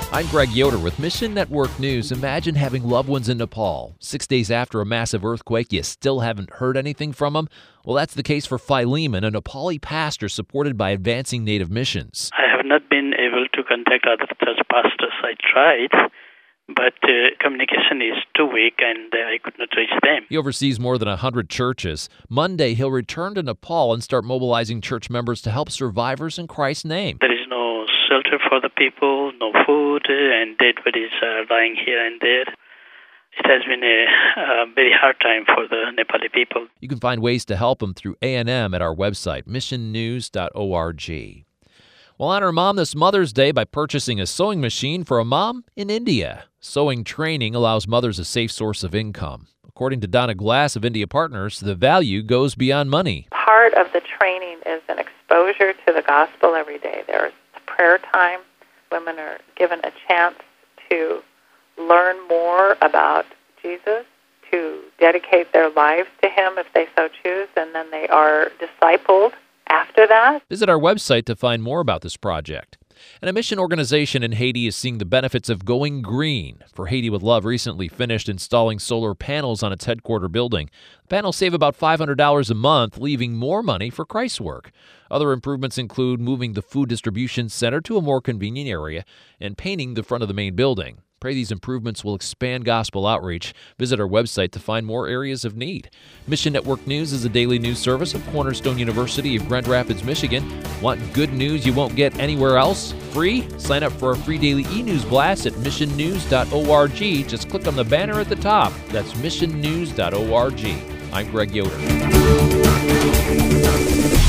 I'm Greg Yoder with Mission Network News. Imagine having loved ones in Nepal. 6 days after a massive earthquake, you still haven't heard anything from them? Well, that's the case for Philemon, a Nepali pastor supported by Advancing Native Missions. I have not been able to contact other church pastors. I tried, but communication is too weak and I could not reach them. He oversees more than 100 churches. Monday, he'll return to Nepal and start mobilizing church members to help survivors in Christ's name. There is no shelter for the people, no food, and dead bodies are lying here and there. It has been a very hard time for the Nepali people. You can find ways to help them through A&M at our website, missionnews.org. We'll honor Mom this Mother's Day by purchasing a sewing machine for a mom in India. Sewing training allows mothers a safe source of income. According to Donna Glass of India Partners, the value goes beyond money. Part of the training is an exposure to the gospel every day. There's prayer time. Women are given a chance to learn more about Jesus, to dedicate their lives to Him if they so choose, and then they are discipled after that. Visit our website to find more about this project. And a mission organization in Haiti is seeing the benefits of going green. For Haiti with Love recently finished installing solar panels on its headquarter building. The panels save about $500 a month, leaving more money for Christ's work. Other improvements include moving the food distribution center to a more convenient area and painting the front of the main building. Pray these improvements will expand gospel outreach. Visit our website to find more areas of need. Mission Network News is a daily news service of Cornerstone University of Grand Rapids, Michigan. Want good news you won't get anywhere else? Free? Sign up for our free daily e-news blast at missionnews.org. Just click on the banner at the top. That's missionnews.org. I'm Greg Yoder.